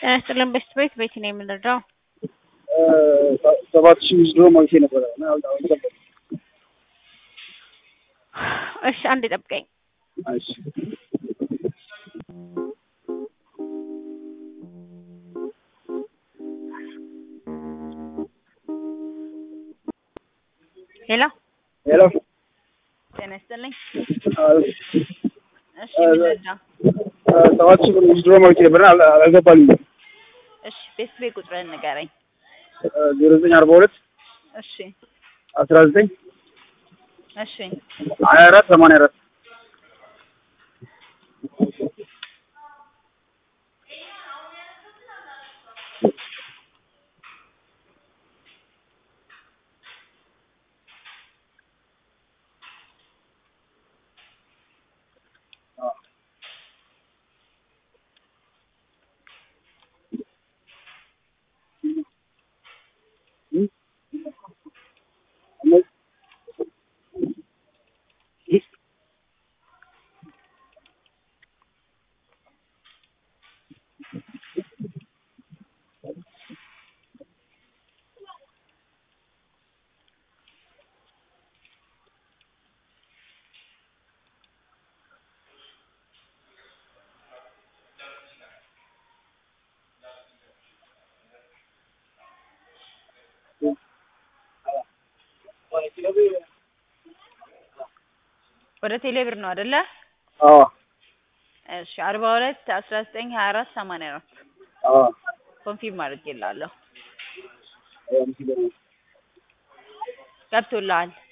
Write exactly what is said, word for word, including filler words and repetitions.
ጤና ይስጥልን በስት ቤት ቤት ነው የምንረዳው? ሰባት ሺህ ውስጥ ድሮ ማግኘት ነበር እና አልተቀበልኩም። እሺ አንዴ ጠብቀኝ። እሺ ሄሎ ሄሎ ጤና ይስጥልኝ። እሺ አ- ምንረዳው? ሰባት ሺህ ውስጥ ድሮ ማግኘት ነበር እና አል- አልገባልኝም። እሺ ቤት ቤት ቁጥርን ንገረኝ። ዜሮ ዘጠኝ አርባ ሁለት እሺ አስራ ዘጠኝ እሺ ሀያ አራት ሰማንያ አራት ወደ ቴሌ ብር ነው አይደለ? አዎ እሺ አርባ ሁለት አስራ ዘጠኝ ሀያ አራት ሰማንያ አራት አዎ ኮንፊርም አድርጌልሃለሁ። አዎ ገብቶልሃል?